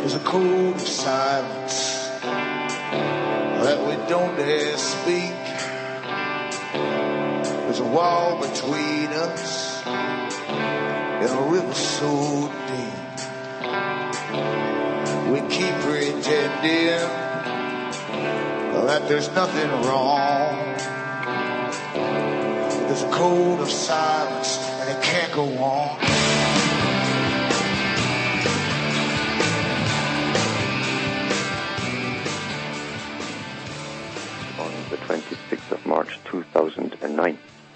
There's a code of silence that we don't dare speak. There's a wall between us and a river so deep. We keep pretending that there's nothing wrong. There's a code of silence and it can't go on. On the 26th of March 2009,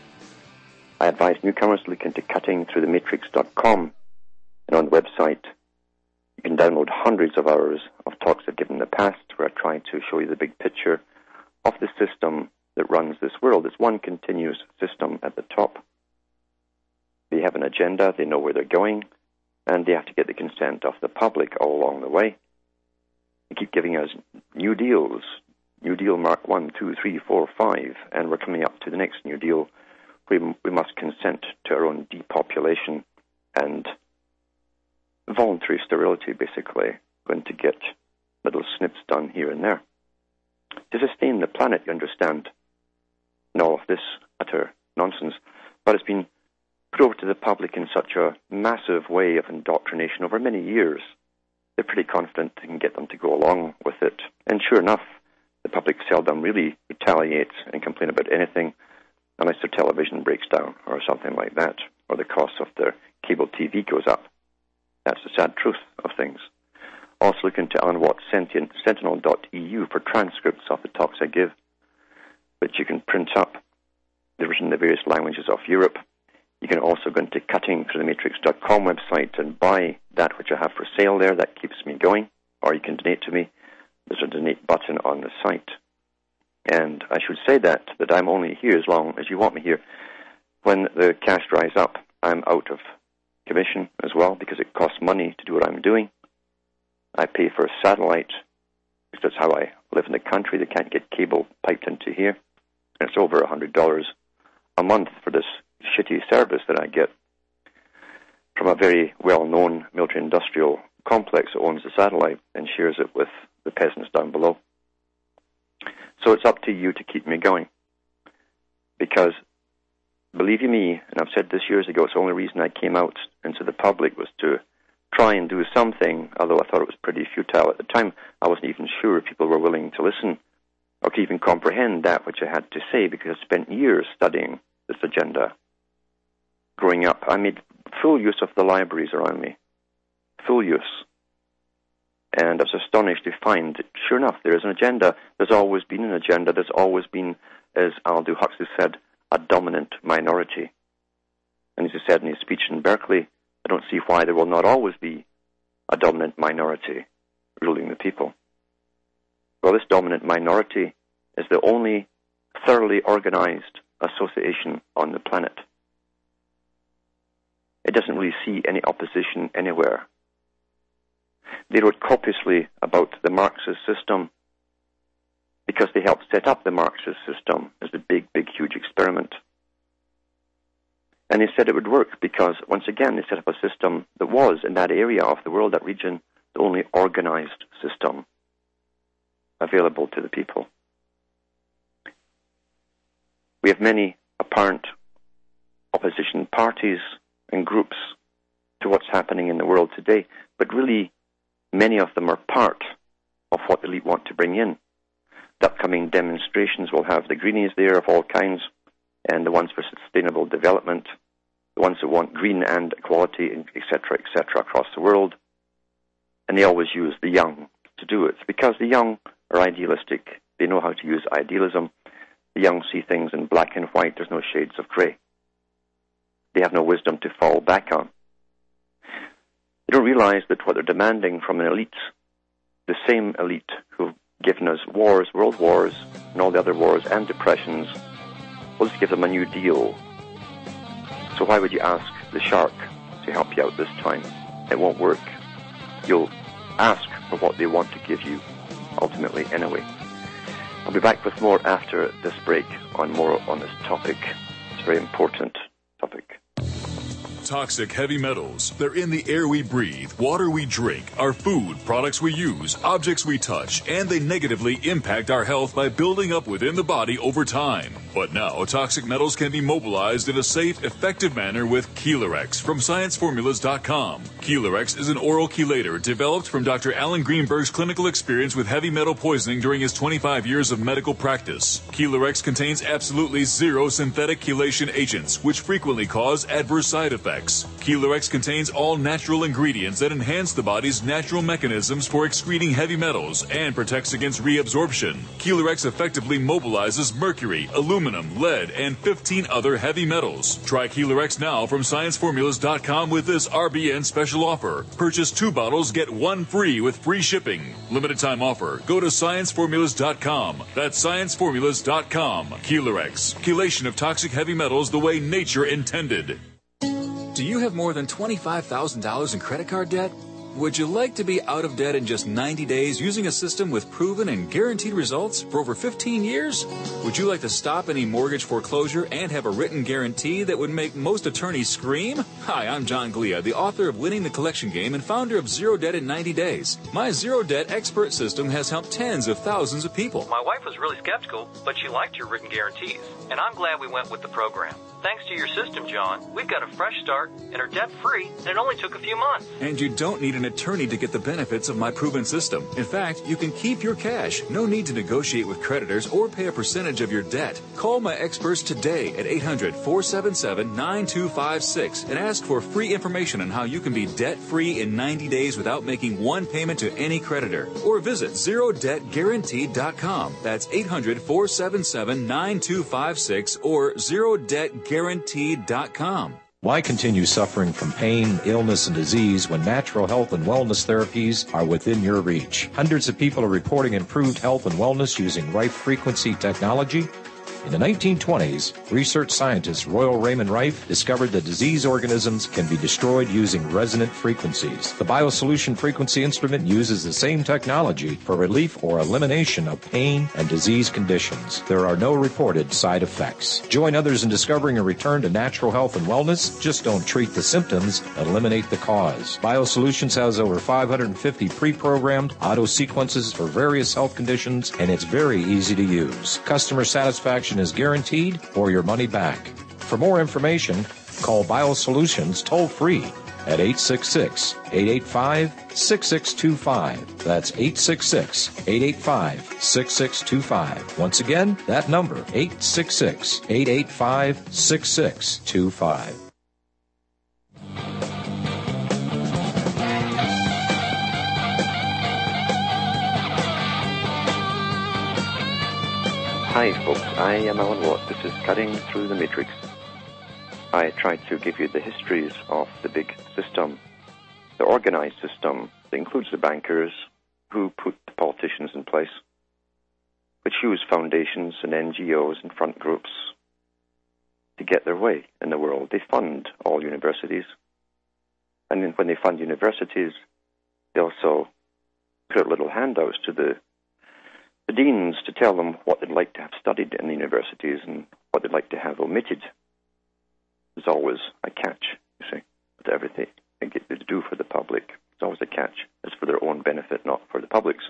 I advise newcomers to look into cuttingthroughthematrix.com, and on the website you can download hundreds of hours of talks I've given in the past where I try to show you the big picture of the system that runs this world. It's one continuous system at the top. They have an agenda, they know where they're going, and they have to get the consent of the public all along the way. They keep giving us new deals, New Deal Mark 1, 2, 3, 4, 5, and we're coming up to the next New Deal. We must consent to our own depopulation and voluntary sterility, basically, going to get little snips done here and there. To sustain the planet, you understand, and all of this utter nonsense, but it's been put over to the public in such a massive way of indoctrination over many years. They're pretty confident they can get them to go along with it. And sure enough, the public seldom really retaliates and complain about anything unless their television breaks down or something like that, or the cost of their cable TV goes up. That's the sad truth of things. Also look into Alan Watts' Sentinel.eu for transcripts of the talks I give, which you can print up. They're written in the various languages of Europe. You can also go into cuttingthroughthematrix.com website and buy that which I have for sale there. That keeps me going. Or you can donate to me. There's a donate button on the site. And I should say that I'm only here as long as you want me here. When the cash dries up, I'm out of commission as well because it costs money to do what I'm doing. I pay for a satellite because that's how I live in the country. They can't get cable piped into here. And it's over $100 a month for this shitty service that I get from a very well-known military-industrial complex that owns the satellite and shares it with the peasants down below. So it's up to you to keep me going. Because, believe you me, and I've said this years ago, it's the only reason I came out into the public was to try and do something, although I thought it was pretty futile. At the time, I wasn't even sure if people were willing to listen or could even comprehend that which I had to say, because I spent years studying this agenda. Growing up, I made full use of the libraries around me. Full use. And I was astonished to find that, sure enough, there is an agenda. There's always been an agenda. There's always been, as Aldous Huxley said, a dominant minority. And as he said in his speech in Berkeley, I don't see why there will not always be a dominant minority ruling the people. Well, this dominant minority is the only thoroughly organized association on the planet. It doesn't really see any opposition anywhere. They wrote copiously about the Marxist system because they helped set up the Marxist system as the big, huge experiment. And they said it would work because, once again, they set up a system that was, in that area of the world, that region, the only organized system available to the people. We have many apparent opposition parties and groups to what's happening in the world today, but really many of them are part of what the elite want to bring in. The upcoming demonstrations will have the greenies there of all kinds, and the ones for sustainable development, the ones that want green and equality, etc., across the world. And they always use the young to do it, because the young are idealistic. They know how to use idealism. The young see things in black and white. There's no shades of grey. They have no wisdom to fall back on. They don't realize that what they're demanding from an elite, the same elite who've given us wars, world wars, and all the other wars and depressions, will just give them a new deal. So why would you ask the shark to help you out this time? It won't work. You'll ask for what they want to give you, ultimately, anyway. I'll be back with more after this break on more on this topic. It's a very important topic. Toxic heavy metals. They're in the air we breathe, water we drink, our food, products we use, objects we touch, and they negatively impact our health by building up within the body over time. But now, toxic metals can be mobilized in a safe, effective manner with Chelarex from ScienceFormulas.com. Chelarex is an oral chelator developed from Dr. Alan Greenberg's clinical experience with heavy metal poisoning during his 25 years of medical practice. Chelarex contains absolutely zero synthetic chelation agents, which frequently cause adverse side effects. Chelarex contains all natural ingredients that enhance the body's natural mechanisms for excreting heavy metals and protects against reabsorption. Chelarex effectively mobilizes mercury, aluminum, lead, and 15 other heavy metals. Try Chelarex now from ScienceFormulas.com with this RBN special offer. Purchase 2 bottles, get 1 free with free shipping. Limited time offer. Go to ScienceFormulas.com. That's ScienceFormulas.com. Chelarex. Chelation of toxic heavy metals the way nature intended. Do you have more than $25,000 in credit card debt? Would you like to be out of debt in just 90 days using a system with proven and guaranteed results for over 15 years? Would you like to stop any mortgage foreclosure and have a written guarantee that would make most attorneys scream? Hi, I'm John Glia, the author of Winning the Collection Game and founder of Zero Debt in 90 Days. My Zero Debt expert system has helped tens of thousands of people. My wife was really skeptical, but she liked your written guarantees, and I'm glad we went with the program. Thanks to your system, John, we've got a fresh start and are debt-free, and it only took a few months. And you don't need an attorney to get the benefits of my proven system. In fact, you can keep your cash. No need to negotiate with creditors or pay a percentage of your debt. Call my experts today at 800-477-9256 and ask for free information on how you can be debt-free in 90 days without making one payment to any creditor. Or visit ZeroDebtGuaranteed.com. That's 800-477-9256 or ZeroDebtGuaranteed.com. Why continue suffering from pain, illness, and disease when natural health and wellness therapies are within your reach? Hundreds of people are reporting improved health and wellness using Rife frequency technology. In the 1920s, research scientist Royal Raymond Rife discovered that disease organisms can be destroyed using resonant frequencies. The BioSolution frequency instrument uses the same technology for relief or elimination of pain and disease conditions. There are no reported side effects. Join others in discovering a return to natural health and wellness. Just don't treat the symptoms, eliminate the cause. BioSolutions has over 550 pre-programmed auto sequences for various health conditions, and it's very easy to use. Customer satisfaction is guaranteed or your money back. For more information, call BioSolutions toll-free at 866-885-6625. That's 866-885-6625. Once again, that number, 866-885-6625. Hi folks, I am Alan Watt. This is Cutting Through the Matrix. I try to give you the histories of the big system, the organized system that includes the bankers who put the politicians in place, which use foundations and NGOs and front groups to get their way in the world. They fund all universities. And then when they fund universities, they also put out little handouts to the deans to tell them what they'd like to have studied in the universities and what they'd like to have omitted. There's always a catch, you see, with everything they get to do for the public. There's always a catch. It's for their own benefit, not for the public's.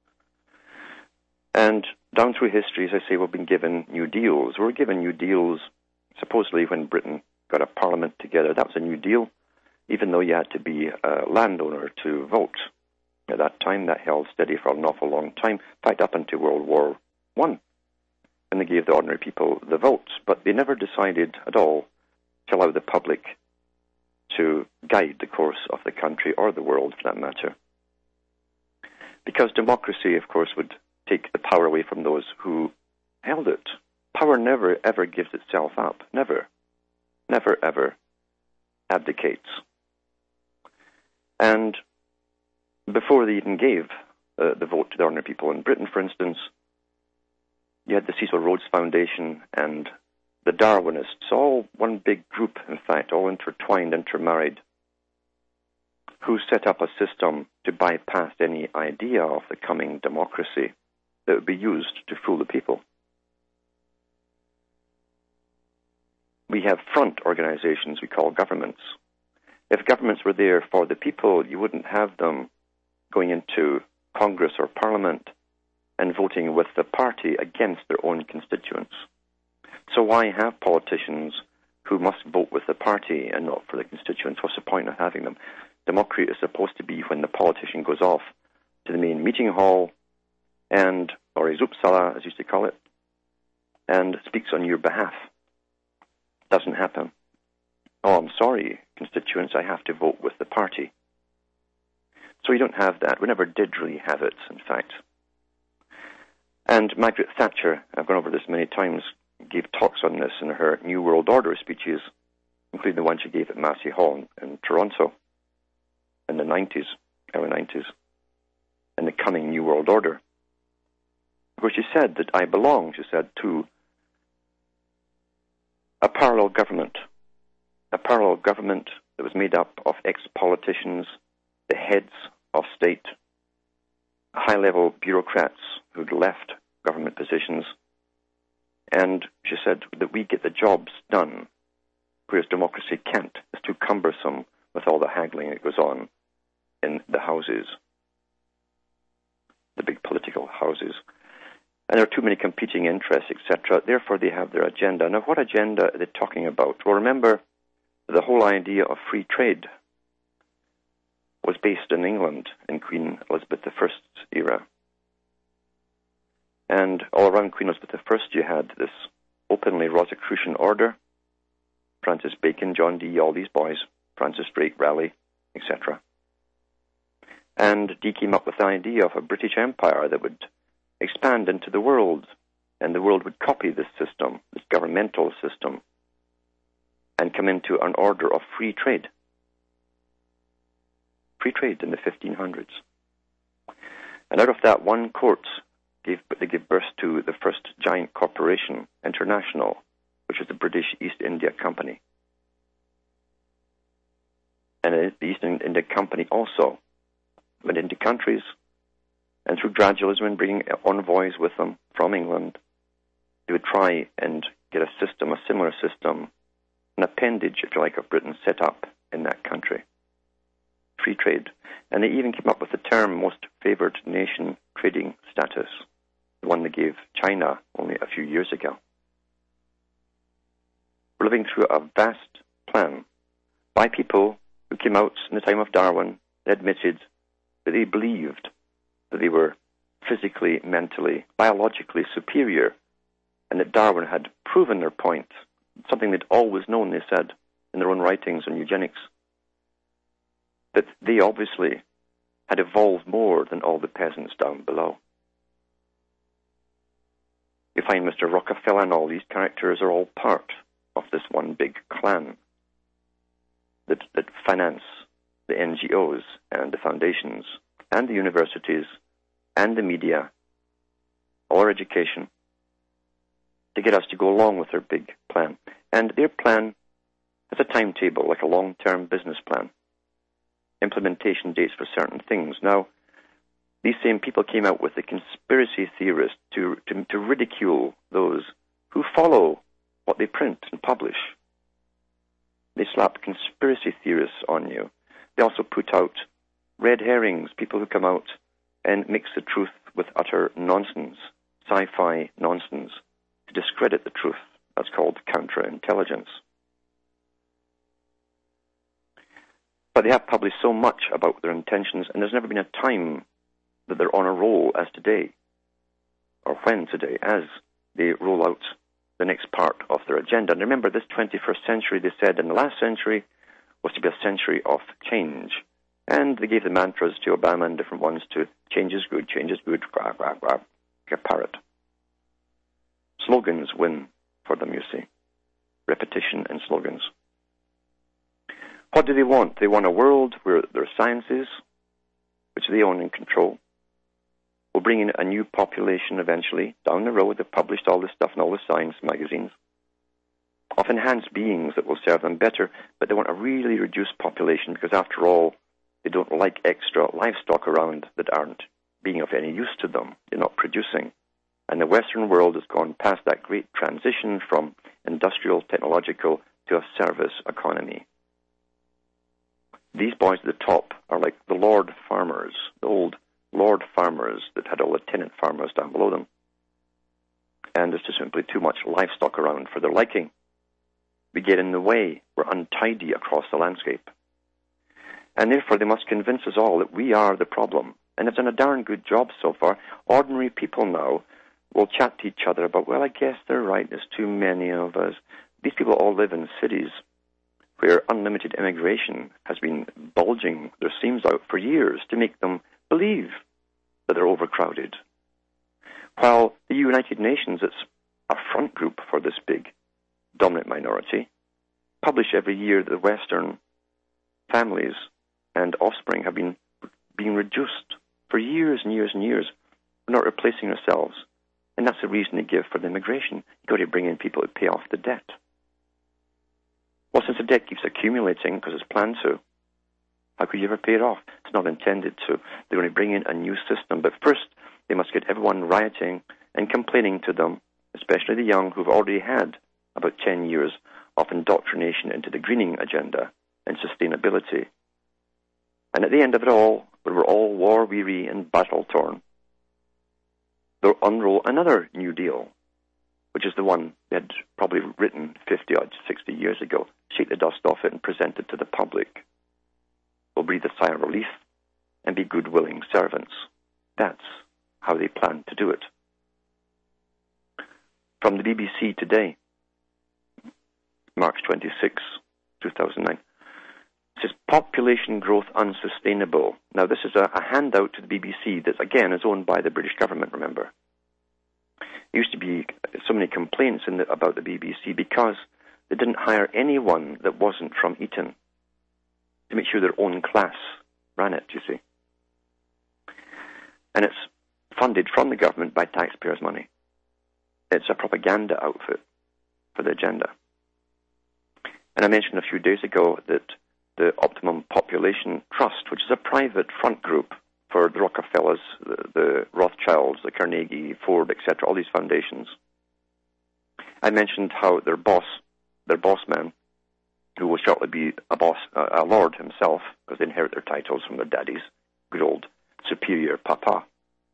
And down through history, as I say, we've been given new deals. We were given new deals supposedly when Britain got a parliament together. That was a new deal, even though you had to be a landowner to vote. At that time, that held steady for an awful long time, in fact, up until World War I, and they gave the ordinary people the votes. But they never decided at all to allow the public to guide the course of the country or the world, for that matter. Because democracy, of course, would take the power away from those who held it. Power never, ever gives itself up. Never. Never, ever abdicates. And before they even gave the vote to the ordinary people in Britain, for instance, you had the Cecil Rhodes Foundation and the Darwinists, all one big group, in fact, all intertwined, intermarried, who set up a system to bypass any idea of the coming democracy that would be used to fool the people. We have front organizations we call governments, If governments were there for the people, you wouldn't have them going into Congress or Parliament and voting with the party against their own constituents. So why have politicians who must vote with the party and not for the constituents? What's the point of having them? Democracy is supposed to be when the politician goes off to the main meeting hall or his Uppsala, as used to call it, and speaks on your behalf. Doesn't happen. Oh, I'm sorry, constituents, I have to vote with the party. So we don't have that. We never did really have it, in fact. And Margaret Thatcher, I've gone over this many times, gave talks on this in her New World Order speeches, including the one she gave at Massey Hall in Toronto in the 90s, early 90s, and the coming New World Order. Where she said that I belong, she said, to a parallel government that was made up of ex-politicians, the heads of state, high-level bureaucrats who'd left government positions, and she said that we get the jobs done, whereas democracy can't. It's too cumbersome with all the haggling that goes on in the houses, the big political houses. And there are too many competing interests, etc. Therefore, they have their agenda. Now, what agenda are they talking about? Well, remember, the whole idea of free trade was based in England in Queen Elizabeth I's era. And all around Queen Elizabeth I, you had this openly Rosicrucian order, Francis Bacon, John Dee, all these boys, Francis Drake, Raleigh, etc. And Dee came up with the idea of a British Empire that would expand into the world, and the world would copy this system, this governmental system, and come into an order of free trade. Free trade in the 1500s. And out of that, one court they gave birth to the first giant corporation, International, which was the British East India Company. And the East India Company also went into countries, and through gradualism and bringing envoys with them from England, they would try and get a similar system, an appendage, if you like, of Britain set up in that country. Free trade. And they even came up with the term most favored nation trading status, the one they gave China only a few years ago. We're living through a vast plan by people who came out in the time of Darwin, they admitted that they believed that they were physically, mentally, biologically superior, and that Darwin had proven their point, something they'd always known, they said, in their own writings on eugenics, that they obviously had evolved more than all the peasants down below. You find Mr. Rockefeller and all these characters are all part of this one big clan that finance the NGOs and the foundations and the universities and the media, all our education, to get us to go along with their big plan. And their plan has a timetable, like a long-term business plan, implementation dates for certain things. Now, these same people came out with the conspiracy theorists to ridicule those who follow what they print and publish. They slap conspiracy theorists on you. They also put out red herrings, people who come out and mix the truth with utter nonsense, sci-fi nonsense, to discredit the truth. That's called counterintelligence. But they have published so much about their intentions, and there's never been a time that they're on a roll as today, or when today, as they roll out the next part of their agenda. And remember, this 21st century, they said in the last century, was to be a century of change. And they gave the mantras to Obama and different ones to change is good, grab, grab, grab, like a parrot. Slogans win for them, you see. Repetition and slogans. What do they want? They want a world where their sciences, which they own and control, will bring in a new population eventually. Down the road, they've published all this stuff in all the science magazines of enhanced beings that will serve them better, but they want a really reduced population because, after all, they don't like extra livestock around that aren't being of any use to them. They're not producing. And the Western world has gone past that great transition from industrial, technological to a service economy. these boys at the top are like the lord farmers, the old lord farmers that had all the tenant farmers down below them. And there's just simply too much livestock around for their liking. We get in the way. We're untidy across the landscape. And therefore they must convince us all that we are the problem. And they've done a darn good job so far. Ordinary people now will chat to each other about, well, I guess they're right, there's too many of us. These people all live in cities where unlimited immigration has been bulging their seams out for years to make them believe that they're overcrowded. While the United Nations, it's a front group for this big dominant minority, publish every year that the Western families and offspring have been being reduced for years and years and years. We're not replacing ourselves. And that's the reason they give for the immigration. You've got to bring in people to pay off the debt. Well, since the debt keeps accumulating because it's planned to, how could you ever pay it off? It's not intended to. They're going to bring in a new system. But first, they must get everyone rioting and complaining to them, especially the young who've already had about 10 years of indoctrination into the greening agenda and sustainability. And at the end of it all, when we're all war-weary and battle-torn, they'll unroll another New Deal, which is the one they had probably written 50 or 60 years ago, shake the dust off it and present it to the public. We'll breathe a sigh of relief and be good, willing servants. That's how they plan to do it. From the BBC today, March 26, 2009, it says, population growth unsustainable. Now, this is a handout to the BBC that, again, is owned by the British government, remember. There used to be so many complaints about the BBC because they didn't hire anyone that wasn't from Eton to make sure their own class ran it, you see. And it's funded from the government by taxpayers' money. It's a propaganda outfit for the agenda. And I mentioned a few days ago that the Optimum Population Trust, which is a private front group for the Rockefellers, the Rothschilds, the Carnegie, Ford, etc., all these foundations. I mentioned how their boss man, who will shortly be a lord himself, because they inherit their titles from their daddies, good old superior papa,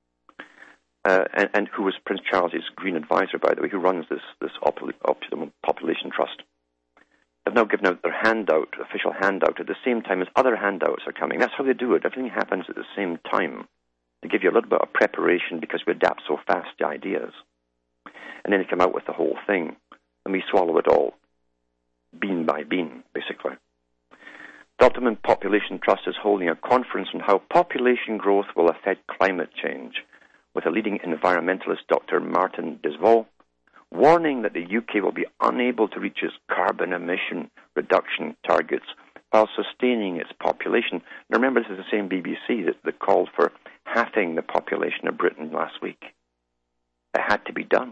and who was Prince Charles's green advisor, by the way, who runs this Optimum Population Trust. They've now given out their handout, official handout, at the same time as other handouts are coming. That's how they do it. Everything happens at the same time. They give you a little bit of preparation because we adapt so fast to ideas. And then they come out with the whole thing, and we swallow it all, bean by bean, basically. The Optimum Population Trust is holding a conference on how population growth will affect climate change, with a leading environmentalist, Dr. Martin Disvaux, warning that the UK will be unable to reach its carbon emission reduction targets while sustaining its population. Now remember, this is the same BBC that called for halving the population of Britain last week. It had to be done.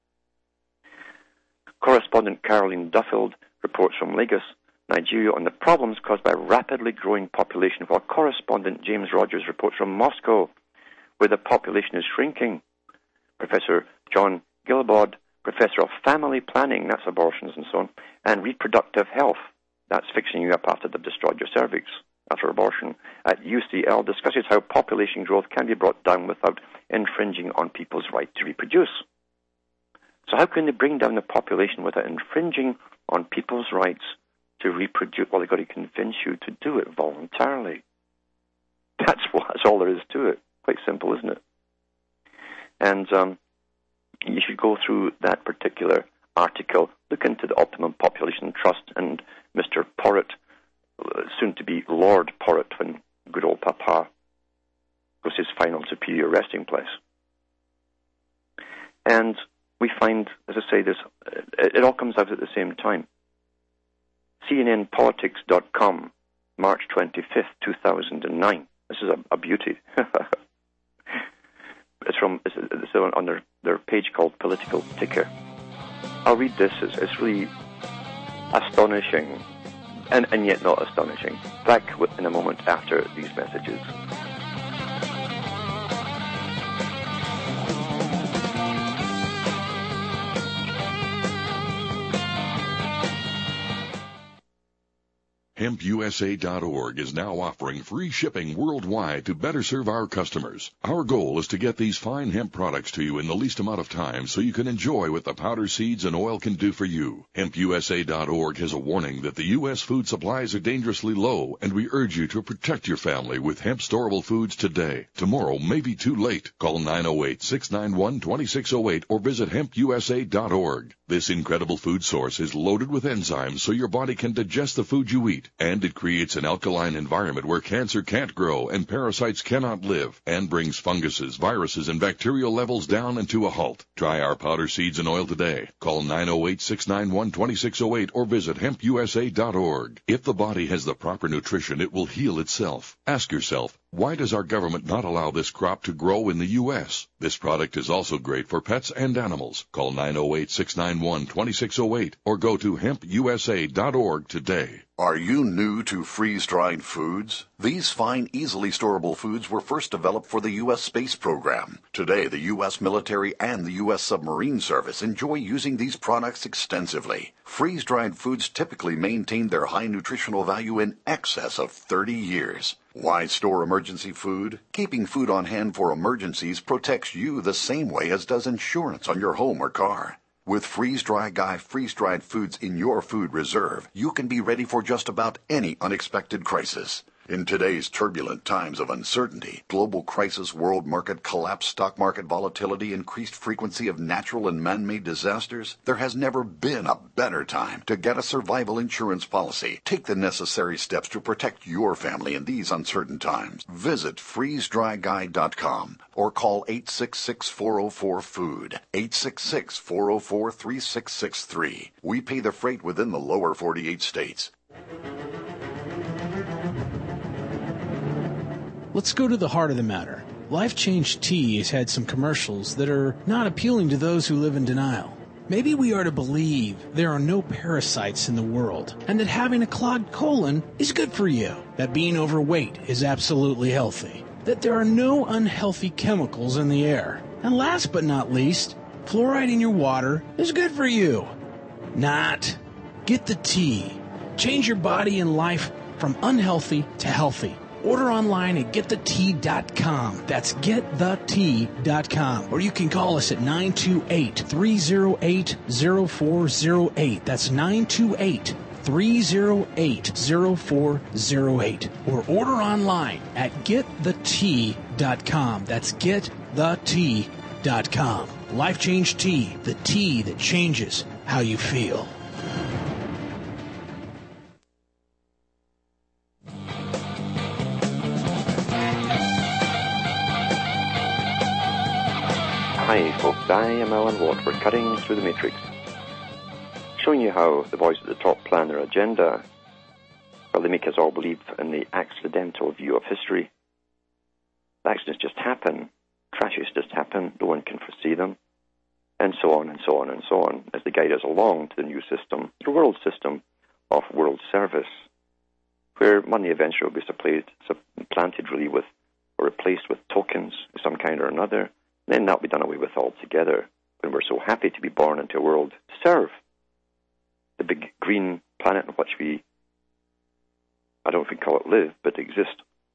Correspondent Caroline Duffield reports from Lagos, Nigeria, on the problems caused by rapidly growing population, while correspondent James Rogers reports from Moscow, where the population is shrinking. Professor John Gilbod, Professor of Family Planning, that's abortions and so on, and Reproductive Health, that's fixing you up after they've destroyed your cervix after abortion, at UCL, discusses how population growth can be brought down without infringing on people's right to reproduce. So how can they bring down the population without infringing on people's rights to reproduce? Well, they've got to convince you to do it voluntarily. That's all there is to it. Quite simple, isn't it? And you should go through that particular article, look into the Optimum Population Trust and Mr. Porritt, soon to be Lord Porritt, when good old Papa was his final superior resting place. And we find, as I say, it all comes out at the same time. CNNPolitics.com, March 25th, 2009. This is a beauty. It's on their page called Political Ticker. I'll read this. It's really astonishing, and yet not astonishing. Back in a moment after these messages. HempUSA.org is now offering free shipping worldwide to better serve our customers. Our goal is to get these fine hemp products to you in the least amount of time so you can enjoy what the powder, seeds, and oil can do for you. HempUSA.org has a warning that the U.S. food supplies are dangerously low, and we urge you to protect your family with hemp storable foods today. Tomorrow may be too late. Call 908-691-2608 or visit HempUSA.org. This incredible food source is loaded with enzymes so your body can digest the food you eat, and it creates an alkaline environment where cancer can't grow and parasites cannot live, and brings funguses, viruses, and bacterial levels down and to a halt. Try our powder, seeds, and oil today. Call 908-691-2608 or visit HempUSA.org. If the body has the proper nutrition, it will heal itself. Ask yourself, why does our government not allow this crop to grow in the U.S.? This product is also great for pets and animals. Call 908-691-2608 or go to HempUSA.org today. Are you new to freeze-dried foods? These fine, easily storable foods were first developed for the U.S. space program. Today, the U.S. military and the U.S. submarine service enjoy using these products extensively. Freeze-dried foods typically maintain their high nutritional value in excess of 30 years. Why store emergency food? Keeping food on hand for emergencies protects you the same way as does insurance on your home or car. With Freeze-Dry Guy freeze-dried foods in your food reserve, you can be ready for just about any unexpected crisis. In today's turbulent times of uncertainty, global crisis, world market collapse, stock market volatility, increased frequency of natural and man-made disasters, there has never been a better time to get a survival insurance policy. Take the necessary steps to protect your family in these uncertain times. Visit freezedryguy.com or call 866-404-FOOD, 866-404-3663. We pay the freight within the lower 48 states. Let's go to the heart of the matter. Life Change Tea has had some commercials that are not appealing to those who live in denial. Maybe we are to believe there are no parasites in the world, and that having a clogged colon is good for you, that being overweight is absolutely healthy, that there are no unhealthy chemicals in the air, and last but not least, fluoride in your water is good for you. Not. Get the tea. Change your body and life from unhealthy to healthy. Order online at getthetea.com. That's getthetea.com. Or you can call us at 928-308-0408. That's 928-308-0408. Or order online at getthetea.com. That's getthetea.com. Life Change Tea, the tea that changes how you feel. Hi folks, I am Alan Watt. We're cutting through the matrix, showing you how the boys at the top plan their agenda. Well, they make us all believe in the accidental view of history. Accidents just happen, crashes just happen, no one can foresee them, and so on and so on and so on, as they guide us along to the new system, the world system of world service, where money eventually will be supplanted really with, or replaced with tokens of some kind or another. Then that'll be done away with altogether when we're so happy to be born into a world to serve the big green planet on which we, I don't know if we call it live, but exist.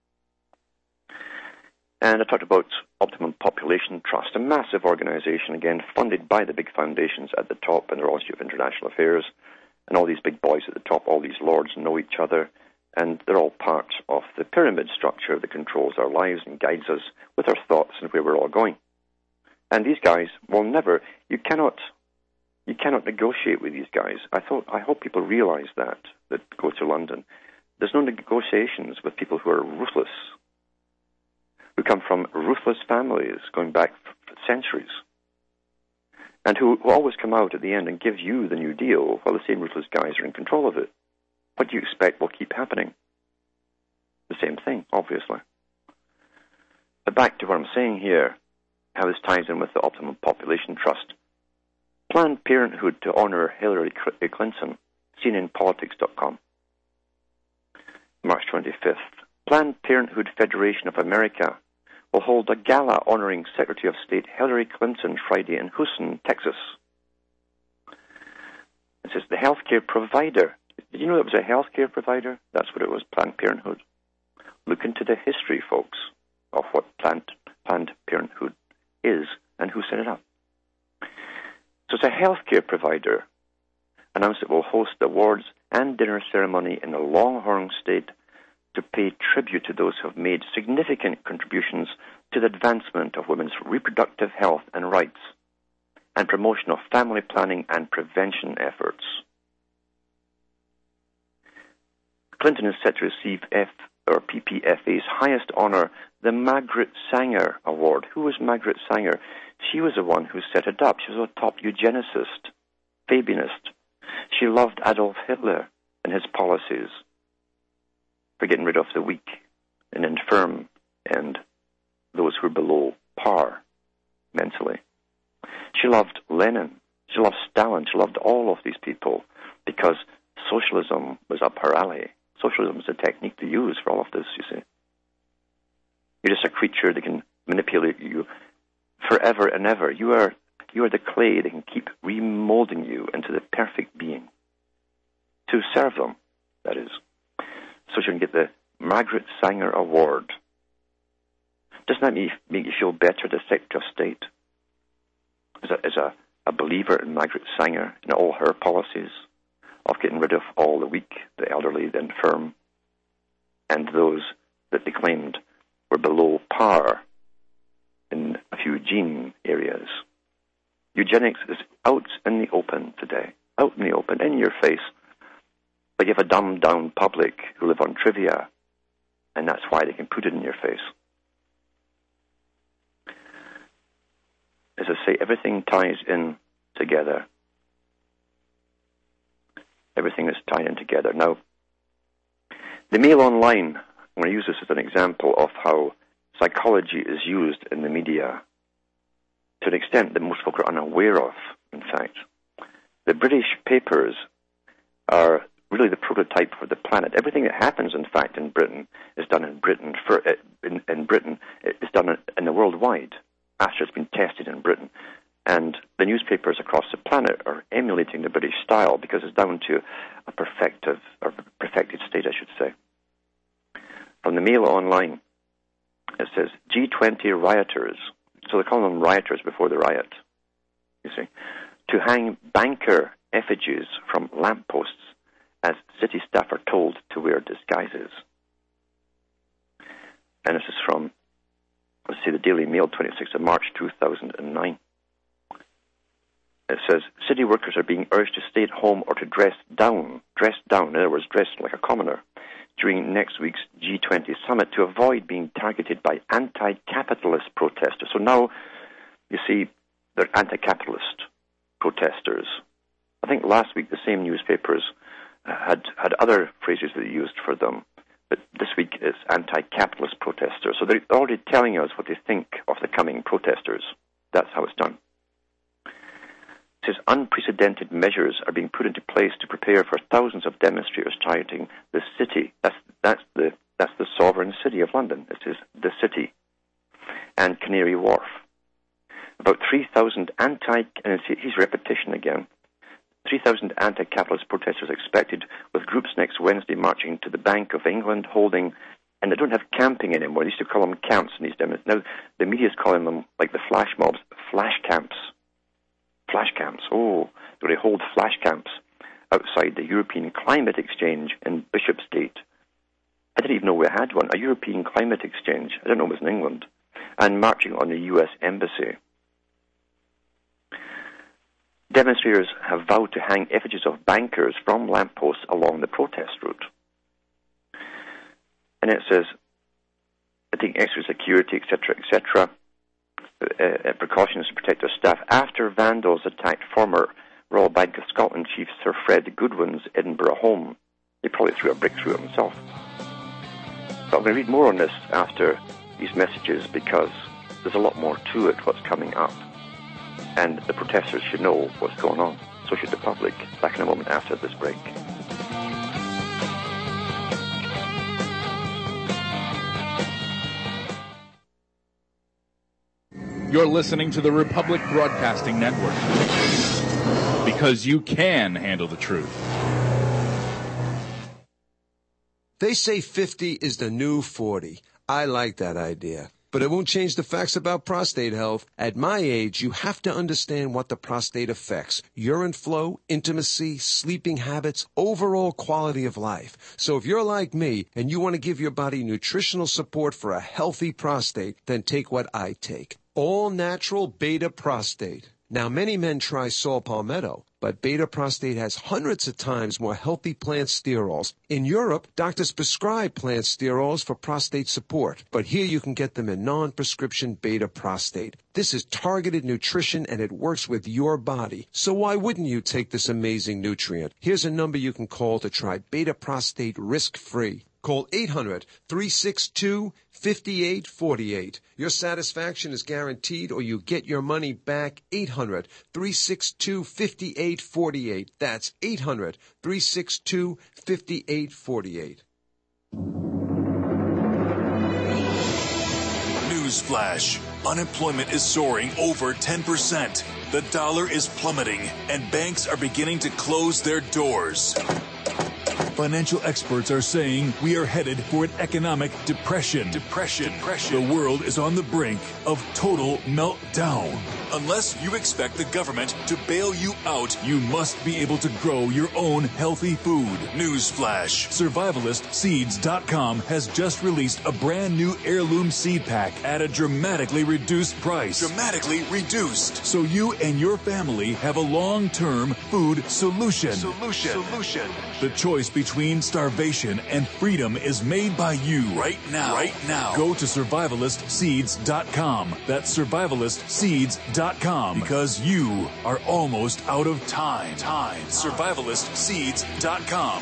And I talked about Optimum Population Trust, a massive organization, again, funded by the big foundations at the top and the Royal Institute of International Affairs, and all these big boys at the top, all these lords know each other, and they're all part of the pyramid structure that controls our lives and guides us with our thoughts and where we're all going. And these guys will never, you cannot negotiate with these guys. I hope people realize that go to London. There's no negotiations with people who are ruthless, who come from ruthless families going back for centuries, and who always come out at the end and give you the new deal while the same ruthless guys are in control of it. What do you expect will keep happening? The same thing, obviously. But back to what I'm saying here, how this ties in with the Optimum Population Trust. Planned Parenthood to honor Hillary Clinton, seen in politics.com. March 25th. Planned Parenthood Federation of America will hold a gala honoring Secretary of State Hillary Clinton Friday in Houston, Texas. It says the healthcare provider, Did you know it was a healthcare provider? That's what it was, Planned Parenthood. Look into the history, folks, of what Planned Parenthood is and who set it up. So it's a healthcare provider announced it will host the awards and dinner ceremony in the Longhorn State to pay tribute to those who have made significant contributions to the advancement of women's reproductive health and rights and promotion of family planning and prevention efforts. Clinton is set to receive PPFA's highest honor, the Margaret Sanger Award. Who was Margaret Sanger? She was the one who set it up. She was a top eugenicist, Fabianist. She loved Adolf Hitler and his policies for getting rid of the weak and infirm and those who were below par mentally. She loved Lenin. She loved Stalin. She loved all of these people because socialism was up her alley. Socialism is a technique to use for all of this, you see. You're just a creature that can manipulate you forever and ever. You are the clay that can keep remolding you into the perfect being. To serve them, that is. So you can get the Margaret Sanger Award. Doesn't that make you feel better, the Secretary of State? As a believer in Margaret Sanger and all her policies of getting rid of all the weak, the elderly, the infirm, and those that they claimed were below par in a few gene areas. Eugenics is out in the open today, out in the open, in your face. But you have a dumbed-down public who live on trivia, and that's why they can put it in your face. As I say, everything ties in together. Everything is tied in together. Now, the Mail Online, I'm going to use this as an example of how psychology is used in the media to an extent that most folk are unaware of, in fact. The British papers are really the prototype for the planet. Everything that happens, in fact, in Britain is done in Britain. In Britain, it's done in the worldwide after it's been tested in Britain. And the newspapers across the planet are emulating the British style because it's down to a perfected state, I should say. From the Mail Online, it says, G20 rioters, so they call them rioters before the riot, you see, to hang banker effigies from lampposts as city staff are told to wear disguises. And this is from, let's see, the Daily Mail, 26th of March, 2009. It says, city workers are being urged to stay at home or to dress down, in other words, dress like a commoner, during next week's G20 summit to avoid being targeted by anti-capitalist protesters. So now, you see, they're anti-capitalist protesters. I think last week the same newspapers had other phrases that they used for them, but this week it's anti-capitalist protesters. So they're already telling us what they think of the coming protesters. That's how it's done. It says unprecedented measures are being put into place to prepare for thousands of demonstrators targeting the city. That's the sovereign city of London. It says the city and Canary Wharf. About 3,000 and here's repetition again. 3,000 anti-capitalist protesters expected, with groups next Wednesday marching to the Bank of England, holding, and they don't have camping anymore. They used to call them camps in these demos. Now the media is calling them, like the flash mobs, flash camps. Flash camps. Oh, they hold flash camps outside the European Climate Exchange in Bishopsgate. I didn't even know we had one, a European Climate Exchange. I didn't know it was in England. And marching on the U.S. Embassy. Demonstrators have vowed to hang effigies of bankers from lampposts along the protest route. And it says, I think extra security, etc., precautions to protect their staff after vandals attacked former Royal Bank of Scotland chief Sir Fred Goodwin's Edinburgh home. He probably threw a brick through it himself. But I'm going to read more on this after these messages because there's a lot more to it, what's coming up. And the protesters should know what's going on. So should the public. Back in a moment after this break. You're listening to the Republic Broadcasting Network. Because you can handle the truth. They say 50 is the new 40. I like that idea. But it won't change the facts about prostate health. At my age, you have to understand what the prostate affects. Urine flow, intimacy, sleeping habits, overall quality of life. So if you're like me and you want to give your body nutritional support for a healthy prostate, then take what I take. All natural beta prostate. Now, many men try saw palmetto, but beta prostate has hundreds of times more healthy plant sterols. In Europe, doctors prescribe plant sterols for prostate support, but here you can get them in non-prescription beta prostate. This is targeted nutrition and it works with your body. So why wouldn't you take this amazing nutrient? Here's a number you can call to try beta prostate risk-free. Call 800-362-5848. Your satisfaction is guaranteed or you get your money back. 800-362-5848. That's 800-362-5848. Newsflash. Unemployment is soaring over 10%. The dollar is plummeting and banks are beginning to close their doors. Financial experts are saying we are headed for an economic depression. The world is on the brink of total meltdown. Unless you expect the government to bail you out, you must be able to grow your own healthy food. Newsflash. SurvivalistSeeds.com has just released a brand new heirloom seed pack at a dramatically reduced price. So you and your family have a long-term food solution. The choice between starvation and freedom is made by you right now. Go to SurvivalistSeeds.com. That's SurvivalistSeeds.com because you are almost out of time. SurvivalistSeeds.com.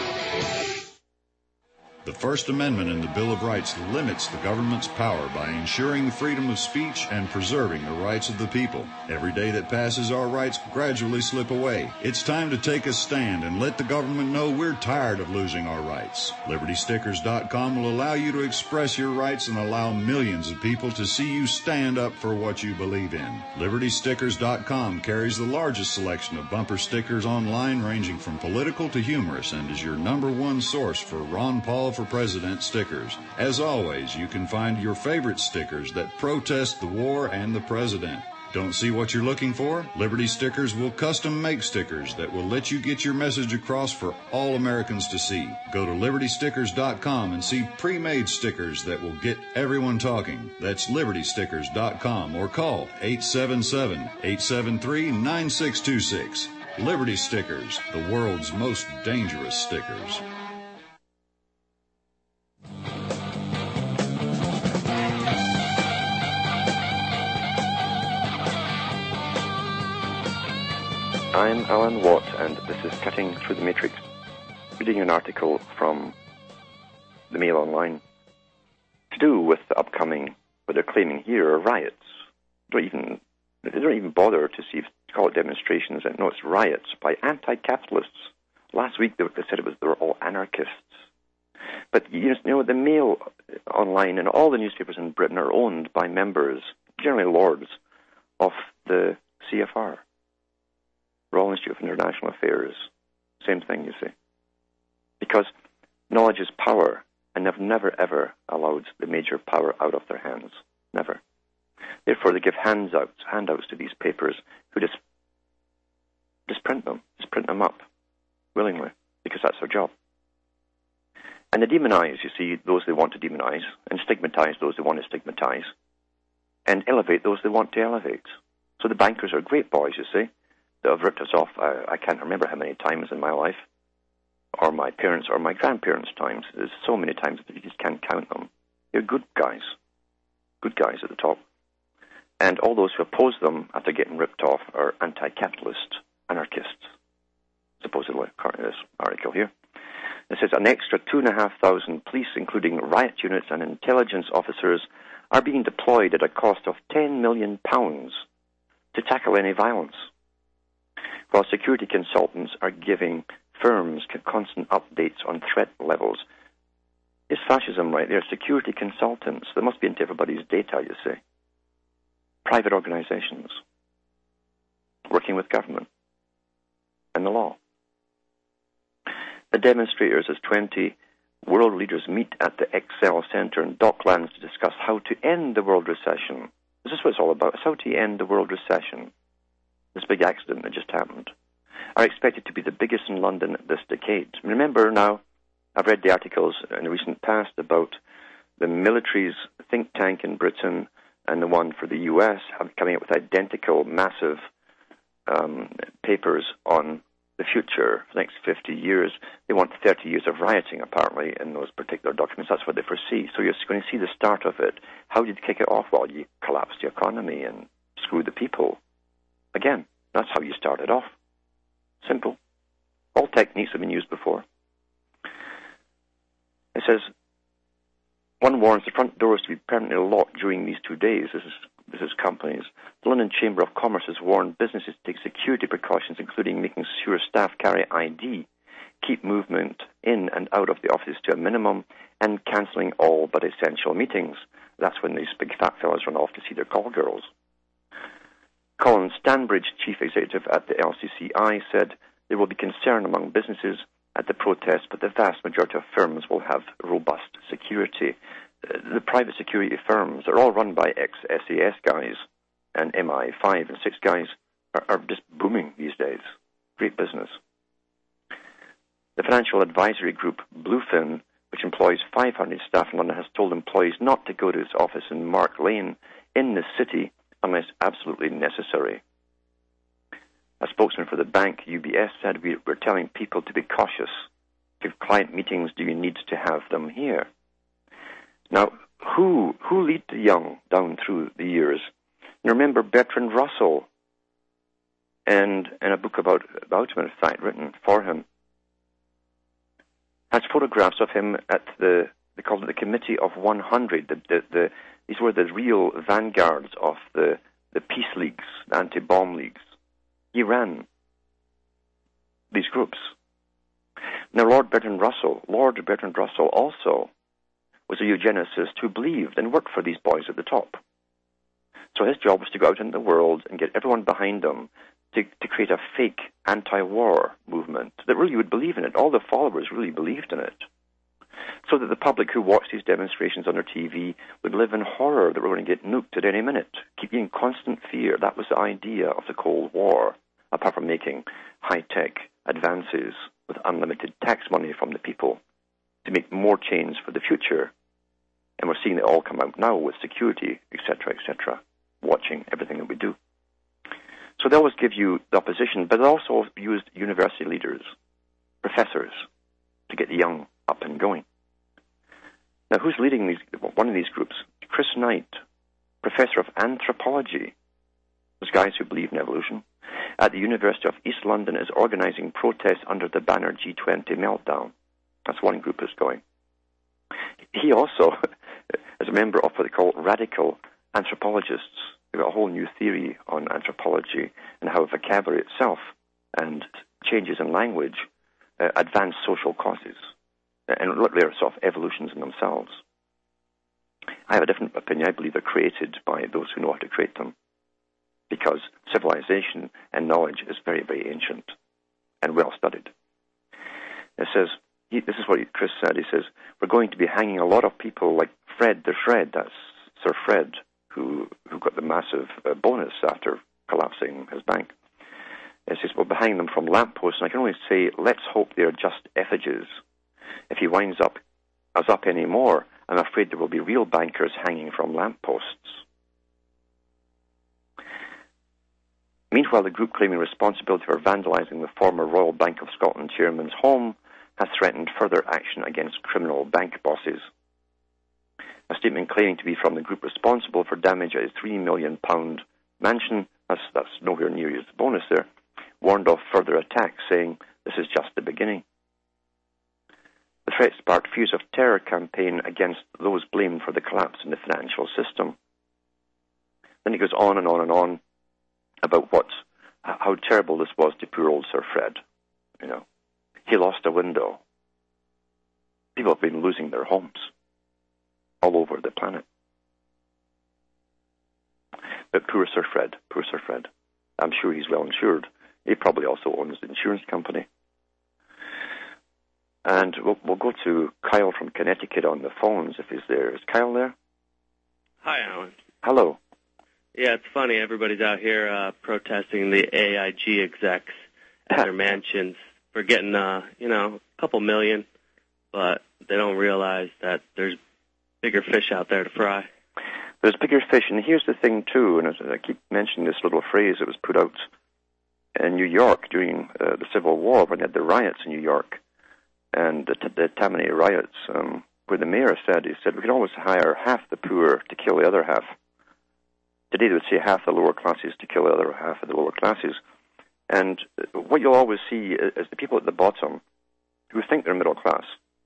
The First Amendment in the Bill of Rights limits the government's power by ensuring the freedom of speech and preserving the rights of the people. Every day that passes, our rights gradually slip away. It's time to take a stand and let the government know we're tired of losing our rights. LibertyStickers.com will allow you to express your rights and allow millions of people to see you stand up for what you believe in. LibertyStickers.com carries the largest selection of bumper stickers online, ranging from political to humorous, and is your #1 source for Ron Paul for President stickers. As always, you can find your favorite stickers that protest the war and the president. Don't see what you're looking for? Liberty Stickers will custom make stickers that will let you get your message across for all Americans to see. Go to LibertyStickers.com and see pre-made stickers that will get everyone talking. That's LibertyStickers.com or call 877-873-9626. Liberty Stickers, the world's most dangerous stickers. I'm Alan Watt, and this is Cutting Through the Matrix. Reading an article from the Mail Online to do with the upcoming, what they're claiming here, are riots. They don't even bother to see if to call it demonstrations. No, it's riots by anti-capitalists. Last week they said they were all anarchists. But you know, the Mail Online and all the newspapers in Britain are owned by members, generally lords, of the CFR. Royal Institute of International Affairs. Same thing, you see. Because knowledge is power, and they've never, ever allowed the major power out of their hands. Never. Therefore, they give handouts to these papers who just print them. Just print them up willingly, because that's their job. And they demonize, you see, those they want to demonize, and stigmatize those they want to stigmatize, and elevate those they want to elevate. So the bankers are great boys, you see, that have ripped us off. I can't remember how many times in my life, or my parents' or my grandparents' times. There's so many times that you just can't count them. They're good guys at the top. And all those who oppose them after getting ripped off are anti-capitalist anarchists, supposedly, according to this article here. It says an extra 2,500 police, including riot units and intelligence officers, are being deployed at a cost of £10 million to tackle any violence, while security consultants are giving firms constant updates on threat levels. It's fascism right there. Security consultants. They must be into everybody's data, you see. Private organizations working with government and the law. The demonstrators, as 20 World leaders meet at the Excel Center in Docklands to discuss how to end the world recession. This is what it's all about. It's how to end the world recession. This big accident that just happened are expected to be the biggest in London this decade. Remember now, I've read the articles in the recent past about the military's think tank in Britain and the one for the US coming up with identical massive papers on the future for the next 50 years. They want 30 years of rioting, apparently, in those particular documents. That's what they foresee. So you're going to see the start of it. How did you kick it off? Well, you collapse the economy and screw the people. Again, that's how you started off. Simple. All techniques have been used before. It says, one warns the front doors to be permanently locked during these 2 days. This is companies. The London Chamber of Commerce has warned businesses to take security precautions, including making sure staff carry ID, keep movement in and out of the office to a minimum, and cancelling all but essential meetings. That's when these big fat fellas run off to see their call girls. Colin Stanbridge, chief executive at the LCCI, said there will be concern among businesses at the protest, but the vast majority of firms will have robust security. The private security firms are all run by ex-SAS guys, and MI5 and 6 guys are just booming these days. Great business. The financial advisory group Bluefin, which employs 500 staff in London, has told employees not to go to its office in Mark Lane in the city unless absolutely necessary. A spokesman for the bank, UBS, said, we're telling people to be cautious. If client meetings, do you need to have them here? Now, who lead the young down through the years? You remember Bertrand Russell, and in a book about him, in fact, written for him, has photographs of him at they called it the Committee of 100. These were the real vanguards of the peace leagues, the anti-bomb leagues. He ran these groups. Now, Lord Bertrand Russell also was a eugenicist who believed and worked for these boys at the top. So his job was to go out into the world and get everyone behind him to create a fake anti-war movement that really would believe in it. All the followers really believed in it. So that the public who watched these demonstrations on their TV would live in horror that we're going to get nuked at any minute, keeping in constant fear. That was the idea of the Cold War, apart from making high-tech advances with unlimited tax money from the people to make more change for the future. And we're seeing it all come out now with security, etc., watching everything that we do. So they always give you the opposition, but they also used university leaders, professors, to get the young up and going. Now, who's leading one of these groups? Chris Knight, professor of anthropology. Those guys who believe in evolution, at the University of East London, is organizing protests under the banner G20 meltdown. That's one group that's going. He also is a member of what they call radical anthropologists. They've got a whole new theory on anthropology and how vocabulary itself and changes in language advance social causes. And look, they're sort of evolutions in themselves. I have a different opinion. I believe they're created by those who know how to create them, because civilization and knowledge is very, very ancient and well studied. It says, this is what Chris said, he says, we're going to be hanging a lot of people like Fred the Shred, that's Sir Fred, who got the massive bonus after collapsing his bank. It says, we'll be hanging them from lampposts, and I can only say, let's hope they're just effigies. If he winds up any more, I'm afraid there will be real bankers hanging from lampposts. Meanwhile, the group claiming responsibility for vandalizing the former Royal Bank of Scotland chairman's home has threatened further action against criminal bank bosses. A statement claiming to be from the group responsible for damage at his £3 million mansion, that's nowhere near his bonus there, warned of further attacks, saying this is just the beginning. The threat sparked fears of terror campaign against those blamed for the collapse in the financial system. Then he goes on and on and on about how terrible this was to poor old Sir Fred. You know, he lost a window. People have been losing their homes all over the planet. But poor Sir Fred. I'm sure he's well insured. He probably also owns the insurance company. And we'll go to Kyle from Connecticut on the phones if he's there. Is Kyle there? Hi, Alan. Hello. Yeah, it's funny. Everybody's out here protesting the AIG execs at their mansions for getting, a couple million, but they don't realize that there's bigger fish out there to fry. There's bigger fish, and here's the thing, too, and I keep mentioning this little phrase that was put out in New York during the Civil War when they had the riots in New York, and the Tammany riots, where the mayor said, we can always hire half the poor to kill the other half. Today they would say half the lower classes to kill the other half of the lower classes. And what you'll always see is the people at the bottom who think they're middle class,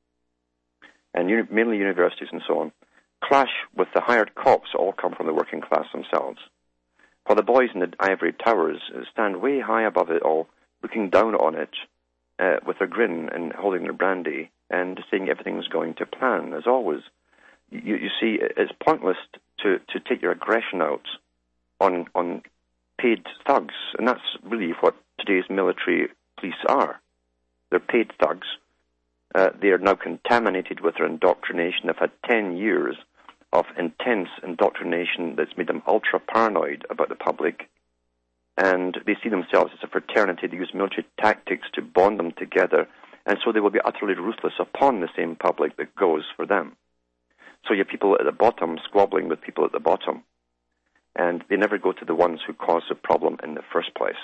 and mainly universities and so on, clash with the hired cops that all come from the working class themselves. While the boys in the ivory towers stand way high above it all, looking down on it with a grin and holding their brandy and saying everything's going to plan, as always. You see, it's pointless to take your aggression out on paid thugs, and that's really what today's military police are. They're paid thugs. They are now contaminated with their indoctrination. They've had 10 years of intense indoctrination that's made them ultra-paranoid about the public, and they see themselves as a fraternity. They use military tactics to bond them together, and so they will be utterly ruthless upon the same public that goes for them. So you have people at the bottom squabbling with people at the bottom, and they never go to the ones who caused the problem in the first place.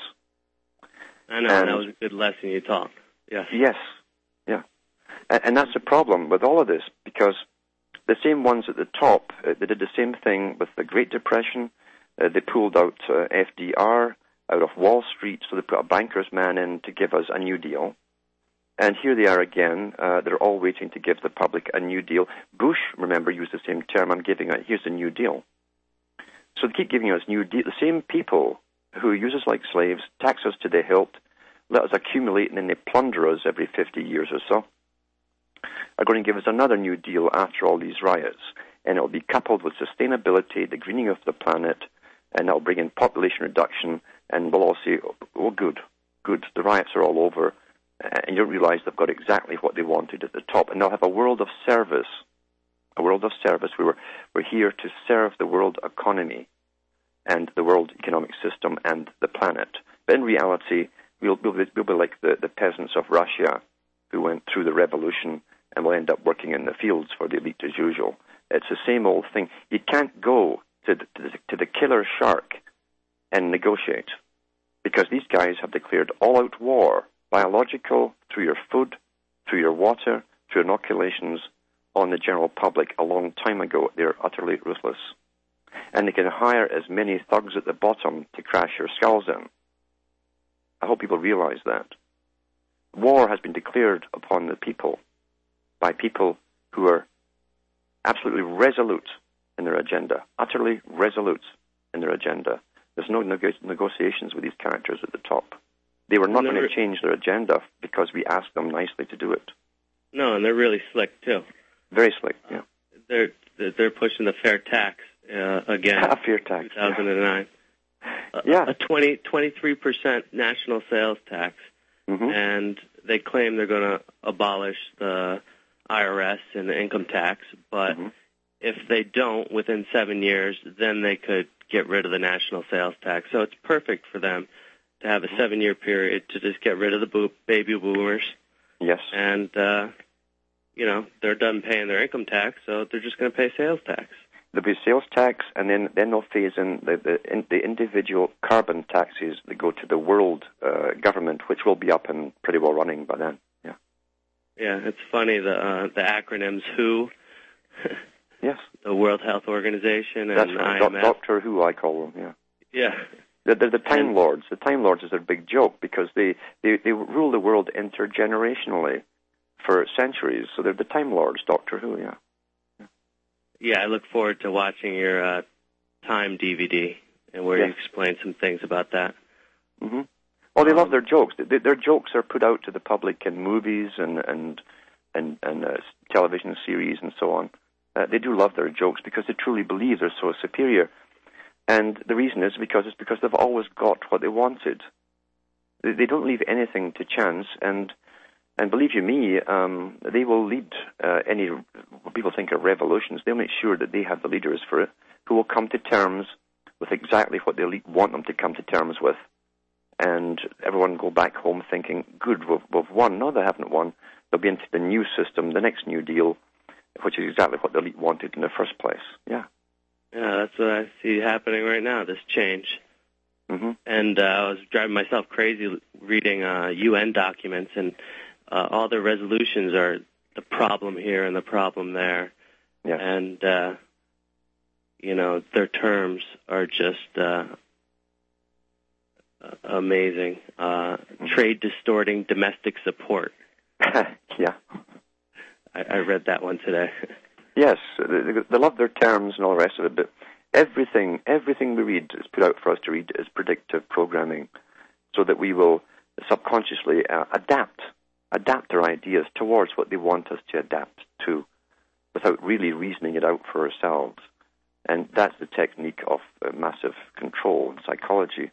I know, that was a good lesson you taught. Yes. Yes, yeah. And that's the problem with all of this, because the same ones at the top, they did the same thing with the Great Depression. They pulled out FDR out of Wall Street, so they put a banker's man in to give us a New Deal. And here they are again. They're all waiting to give the public a New Deal. Bush, remember, used the same term. I'm giving it. Here's a New Deal. So they keep giving us New Deal. The same people who use us like slaves, tax us to the hilt, let us accumulate, and then they plunder us every 50 years or so, are going to give us another New Deal after all these riots. And it will be coupled with sustainability, the greening of the planet, and that will bring in population reduction, and we'll all say, oh, good, the riots are all over. And you'll realize they've got exactly what they wanted at the top. And they'll have a world of service. We're here to serve the world economy and the world economic system and the planet. But in reality, we'll be like the peasants of Russia who went through the revolution and will end up working in the fields for the elite as usual. It's the same old thing. You can't go to the killer shark and negotiate, because these guys have declared all-out war, biological, through your food, through your water, through inoculations, on the general public a long time ago. They're utterly ruthless. And they can hire as many thugs at the bottom to crash your skulls in. I hope people realize that. War has been declared upon the people by people who are absolutely resolute in their agenda, utterly resolute in their agenda. There's no negotiations with these characters at the top. They were not going to change their agenda because we asked them nicely to do it. No, and they're really slick, too. Very slick, yeah. They're pushing the fair tax again. A fair tax, 2009. Yeah. A 23% national sales tax, and they claim they're going to abolish the IRS and the income tax, but if they don't within 7 years, then they could get rid of the national sales tax. So it's perfect for them to have a 7-year period to just get rid of the baby boomers. Yes. And, they're done paying their income tax, so they're just going to pay sales tax. There'll be sales tax, and then they'll phase in the individual carbon taxes that go to the world government, which will be up and pretty well running by then. Yeah. Yeah, it's funny, the acronyms WHO. Yes. The World Health Organization and That's right. IMF. Doctor Who, I call them, yeah. Yeah. They're the Time Lords. The Time Lords is their big joke because they rule the world intergenerationally for centuries. So they're the Time Lords, Doctor Who, yeah. Yeah, I look forward to watching your Time DVD and where you explain some things about that. Mm-hmm. Well, they love their jokes. Their jokes are put out to the public in movies and television series and so on. They do love their jokes because they truly believe they're so superior. And the reason is because they've always got what they wanted. They don't leave anything to chance, and And believe you me, they will lead any what people think are revolutions. They'll make sure that they have the leaders for it who will come to terms with exactly what the elite want them to come to terms with. And everyone go back home thinking, good, we've won. No, they haven't won. They'll be into the new system, the next New Deal, which is exactly what the elite wanted in the first place. Yeah. Yeah, that's what I see happening right now, this change. Mm-hmm. And I was driving myself crazy reading UN documents, and all the resolutions are the problem here and the problem there. Yeah. And, their terms are just amazing. Trade distorting domestic support. Yeah. I read that one today. Yes, they love their terms and all the rest of it, but everything we read is put out for us to read is predictive programming, so that we will subconsciously adapt our ideas towards what they want us to adapt to, without really reasoning it out for ourselves. And that's the technique of massive control in psychology.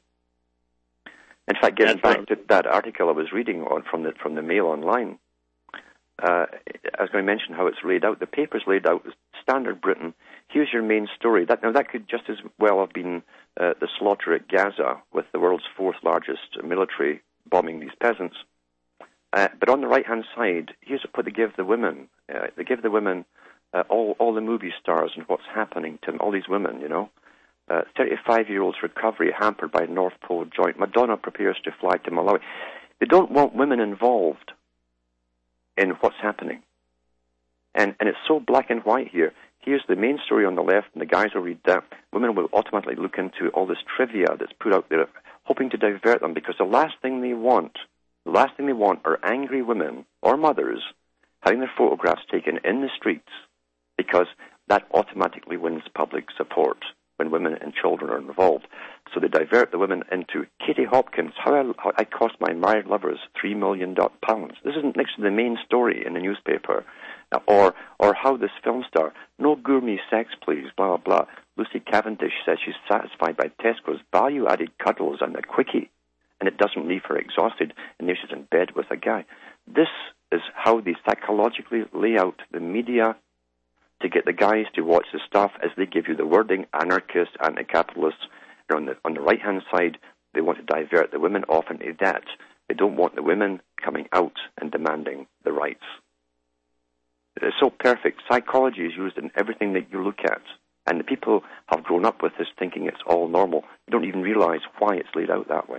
In fact, getting back to that article I was reading on from the Mail Online, I was going to mention how it's laid out. The paper's laid out as standard Britain. Here's your main story. That could just as well have been the slaughter at Gaza, with the world's fourth largest military bombing these peasants. But on the right-hand side, here's what they give the women. They give the women all the movie stars and what's happening to them, all these women, 35-year-old's recovery hampered by North Pole joint. Madonna prepares to fly to Malawi. They don't want women involved in what's happening. And it's so black and white here. Here's the main story on the left, and the guys will read that. Women will automatically look into all this trivia that's put out there, hoping to divert them, because the last thing they want are angry women or mothers having their photographs taken in the streets, because that automatically wins public support when women and children are involved. So they divert the women into Katie Hopkins, how I cost my married lovers £3 million. This isn't next to the main story in the newspaper. Or how this film star, no gourmet sex please, blah, blah, blah. Lucy Cavendish says she's satisfied by Tesco's value-added cuddles and a quickie, and it doesn't leave her exhausted, and now she's in bed with a guy. This is how they psychologically lay out the media to get the guys to watch the stuff as they give you the wording, anarchists, anti-capitalists. And on the right-hand side, they want to divert the women off into that. They don't want the women coming out and demanding the rights. It's so perfect. Psychology is used in everything that you look at. And the people have grown up with this thinking it's all normal. You don't even realize why it's laid out that way.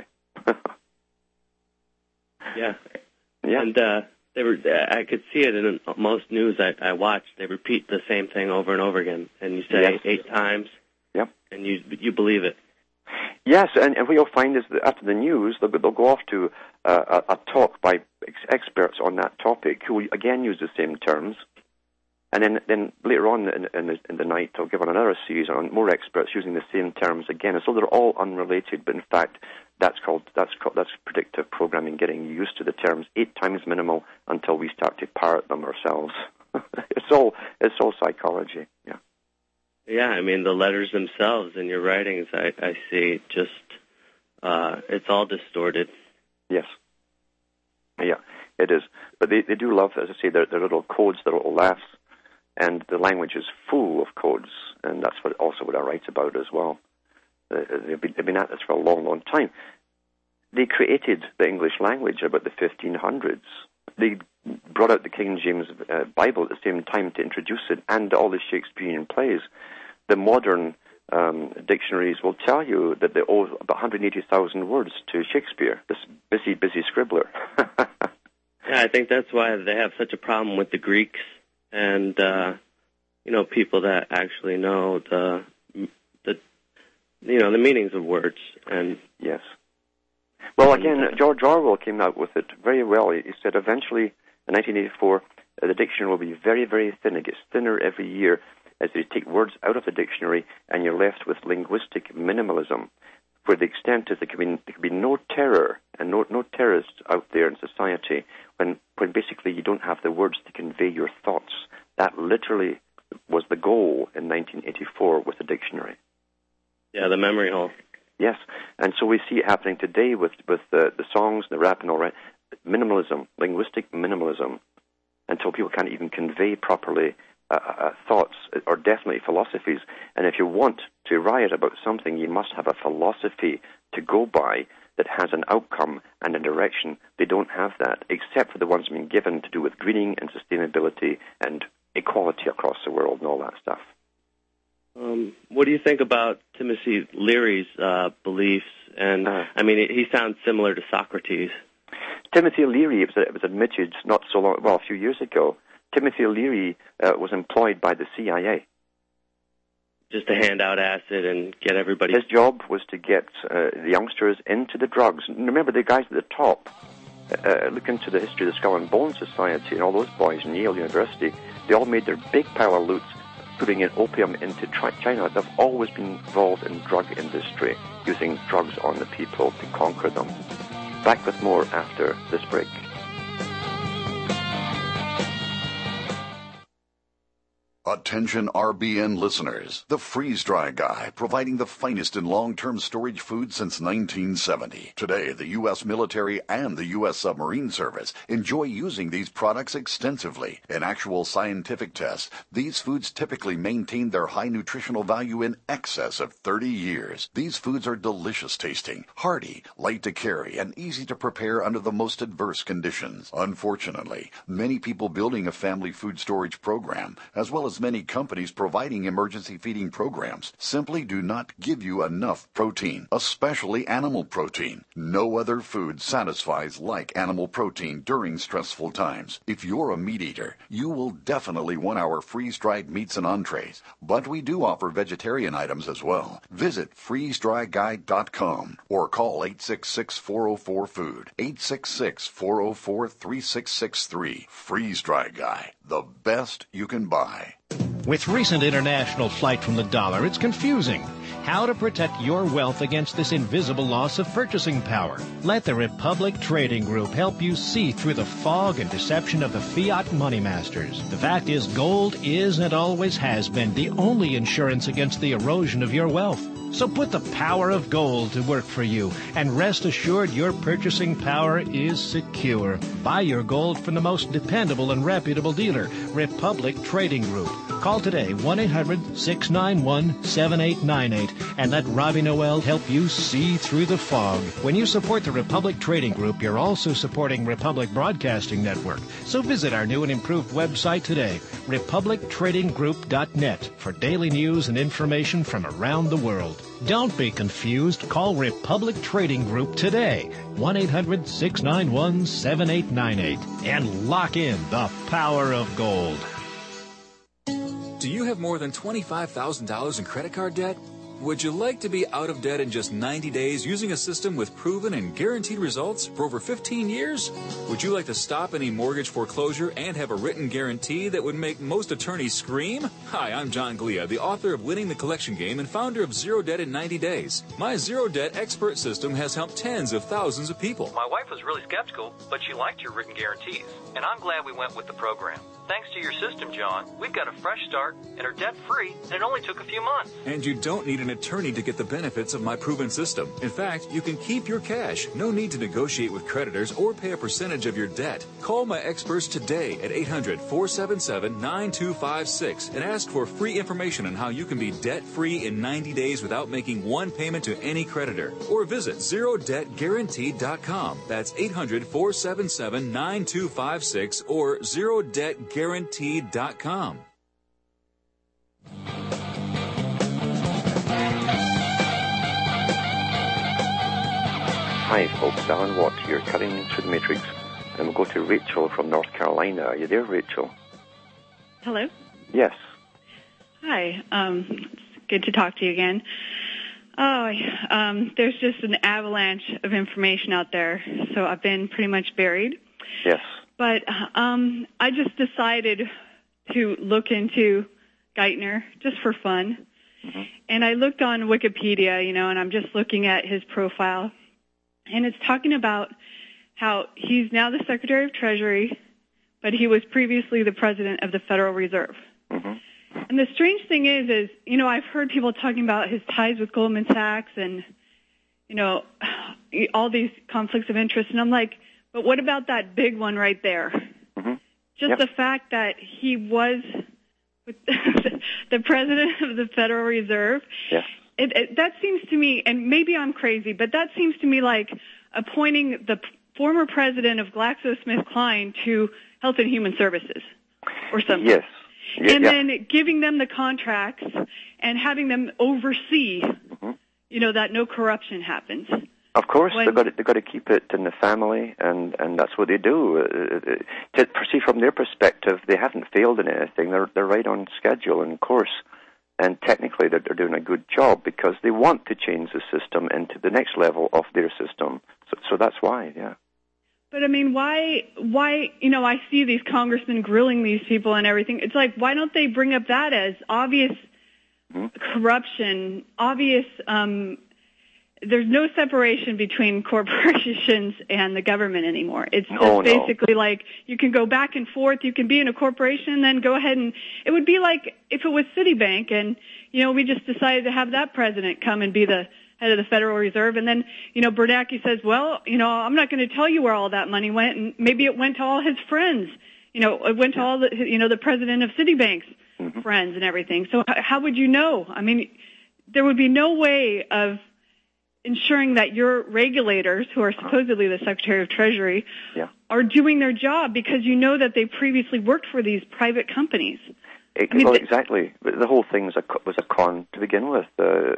Yeah. And I could see it in most news I watch. They repeat the same thing over and over again. And you say 8 times. Yep. And you believe it. Yes, and what you'll find is that after the news, they'll go off to a talk by experts on that topic who, again, use the same terms. And then later on in the night, they'll give on another series on more experts using the same terms again. And so they're all unrelated, but in fact, that's predictive programming, getting used to the terms 8 times minimal until we start to parrot them ourselves. It's all psychology. Yeah. Yeah, I mean, the letters themselves in your writings, I see just, it's all distorted. Yes. Yeah, it is. But they do love, as I say, their little codes, their little laughs, and the language is full of codes, and that's what I write about as well. They've been at this for a long, long time. They created the English language about the 1500s. They brought out the King James Bible at the same time to introduce it, and all the Shakespearean plays. The modern dictionaries will tell you that they owe about 180,000 words to Shakespeare, this busy scribbler. Yeah, I think that's why they have such a problem with the Greeks and people that actually know the meanings of words. And yes. Well, again, George Orwell came out with it very well. He said eventually, in 1984, the dictionary will be very, very thin. It gets thinner every year as they take words out of the dictionary, and you're left with linguistic minimalism, where the extent is there can be no terror and no terrorists out there in society when basically you don't have the words to convey your thoughts. That literally was the goal in 1984 with the dictionary. Yeah, the memory hole. Yes, and so we see it happening today with the songs, the rap and all that. minimalism, linguistic minimalism, until people can't even convey properly thoughts or definitely philosophies. And if you want to riot about something, you must have a philosophy to go by that has an outcome and a direction. They don't have that, except for the ones being given to do with greening and sustainability and equality across the world and all that stuff. What do you think about Timothy Leary's beliefs? And I mean, he sounds similar to Socrates. Timothy Leary, it was admitted not so long, well, a few years ago. Timothy Leary was employed by the CIA. Just to hand out acid and get everybody. His job was to get the youngsters into the drugs. And remember, the guys at the top. Look into the history of the Skull and Bone Society and all those boys in Yale University. They all made their big pile of loot putting in opium into China. They've always been involved in drug industry, using drugs on the people to conquer them. Back with more after this break. Attention RBN listeners. The Freeze Dry Guy, providing the finest in long-term storage food since 1970. Today, the U.S. military and the U.S. submarine service enjoy using these products extensively. In actual scientific tests, these foods typically maintain their high nutritional value in excess of 30 years. These foods are delicious tasting, hearty, light to carry, and easy to prepare under the most adverse conditions. Unfortunately, many people building a family food storage program, as well as many companies providing emergency feeding programs, simply do not give you enough protein, especially animal protein. No other food satisfies like animal protein during stressful times. If you're a meat eater, you will definitely want our freeze-dried meats and entrees, but we do offer vegetarian items as well. Visit freezedryguide.com or call 866-404-FOOD, 866-404-3663. Freeze Dry Guy, the best you can buy. With recent international flight from the dollar, it's confusing. How to protect your wealth against this invisible loss of purchasing power. Let the Republic Trading Group help you see through the fog and deception of the fiat money masters. The fact is, gold is and always has been the only insurance against the erosion of your wealth. So put the power of gold to work for you, and rest assured your purchasing power is secure. Buy your gold from the most dependable and reputable dealer, Republic Trading Group. Call today, 1-800-691-7898, and let Robbie Noel help you see through the fog. When you support the Republic Trading Group, you're also supporting Republic Broadcasting Network. So visit our new and improved website today, republictradinggroup.net, for daily news and information from around the world. Don't be confused. Call Republic Trading Group today, 1-800-691-7898, and lock in the power of gold. Do you have more than $25,000 in credit card debt? Would you like to be out of debt in just 90 days using a system with proven and guaranteed results for over 15 years? Would you like to stop any mortgage foreclosure and have a written guarantee that would make most attorneys scream? Hi, I'm John Glia, the author of Winning the Collection Game and founder of Zero Debt in 90 Days. My Zero Debt expert system has helped tens of thousands of people. My wife was really skeptical, but she liked your written guarantees, and I'm glad we went with the program. Thanks to your system, John, we've got a fresh start and are debt-free, and it only took a few months. And you don't need an attorney to get the benefits of my proven system. In fact, you can keep your cash. No need to negotiate with creditors or pay a percentage of your debt. Call my experts today at 800-477-9256 and ask for free information on how you can be debt-free in 90 days without making one payment to any creditor. Or visit ZeroDebtGuaranteed.com. That's 800-477-9256 or ZeroDebtGuaranteed.com. Hi, folks. Alan Watt here, cutting through the matrix. And we'll go to Rachel from North Carolina. Are you there, Rachel? Hello? Yes. Hi. It's good to talk to you again. There's just an avalanche of information out there, so I've been pretty much buried. Yes. But I just decided to look into Geithner just for fun. Mm-hmm. And I looked on Wikipedia, and I'm just looking at his profile. And it's talking about how he's now the Secretary of Treasury, but he was previously the President of the Federal Reserve. Mm-hmm. And the strange thing is, I've heard people talking about his ties with Goldman Sachs and, all these conflicts of interest. And I'm like, But what about that big one right there? Mm-hmm. Just the fact that he was the president of the Federal Reserve. Yes. That seems to me, and maybe I'm crazy, but that seems to me like appointing the former president of GlaxoSmithKline to Health and Human Services or something. Yes. And then giving them the contracts and having them oversee, that no corruption happens. Of course, they've got to keep it in the family, and that's what they do. To see from their perspective, they haven't failed in anything. They're right on schedule and course, and technically they're doing a good job because they want to change the system into the next level of their system. So that's why, yeah. But I mean, why? I see these congressmen grilling these people and everything. It's like, why don't they bring up that as obvious corruption, obvious? There's no separation between corporations and the government anymore. It's just basically like you can go back and forth. You can be in a corporation and then go ahead and it would be like if it was Citibank and, we just decided to have that president come and be the head of the Federal Reserve. And then, Bernanke says, well, I'm not going to tell you where all that money went. And maybe it went to all his friends. It went to all the, the president of Citibank's friends and everything. So how would you know? I mean, there would be no way of ensuring that your regulators, who are supposedly the Secretary of Treasury, are doing their job because that they previously worked for these private companies. Exactly. The whole thing was a con to begin with.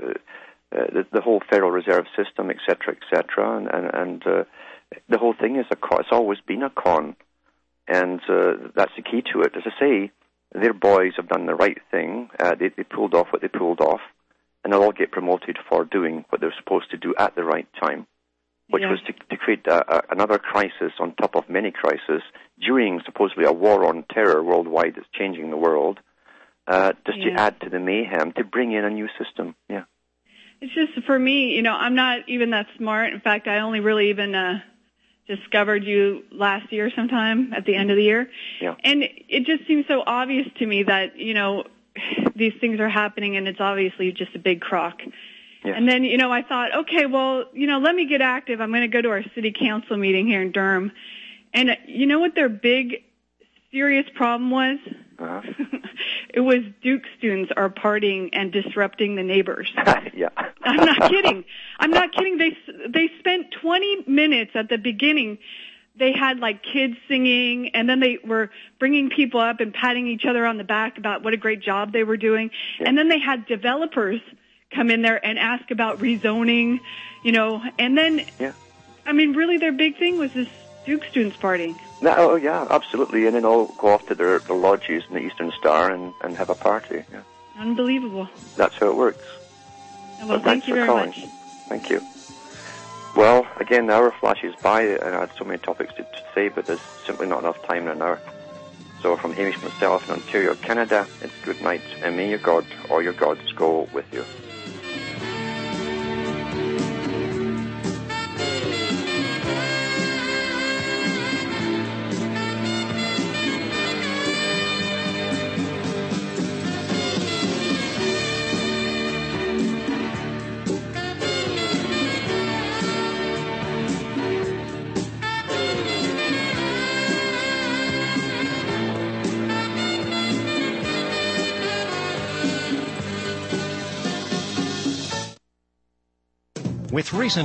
The whole Federal Reserve System, et cetera, and the whole thing is a con. It's always been a con, and that's the key to it. As I say, their boys have done the right thing. They pulled off what they pulled off. And they'll all get promoted for doing what they're supposed to do at the right time, which was to create another crisis on top of many crises during supposedly a war on terror worldwide that's changing the world, to add to the mayhem, to bring in a new system. Yeah. It's just, for me, I'm not even that smart. In fact, I only really even discovered you last year sometime at the end of the year. Yeah. And it just seems so obvious to me that, these things are happening, and it's obviously just a big crock. Yes. And then, I thought, okay, well, let me get active. I'm going to go to our city council meeting here in Durham. And you know what their big, serious problem was? It was Duke students are partying and disrupting the neighbors. Yeah. I'm not kidding. They spent 20 minutes at the beginning. They had like kids singing, and then they were bringing people up and patting each other on the back about what a great job they were doing. Yeah. And then they had developers come in there and ask about rezoning, and then, I mean, really their big thing was this Duke students partying. Oh, yeah, absolutely. And then all go off to their lodges in the Eastern Star and have a party. Yeah. Unbelievable. That's how it works. Well, thank you very much. Thank you. Well, again, the hour flashes by, and I had so many topics to say, but there's simply not enough time in an hour. So from Hamish myself in Ontario, Canada, it's good night, and may your God or your gods go with you. With recent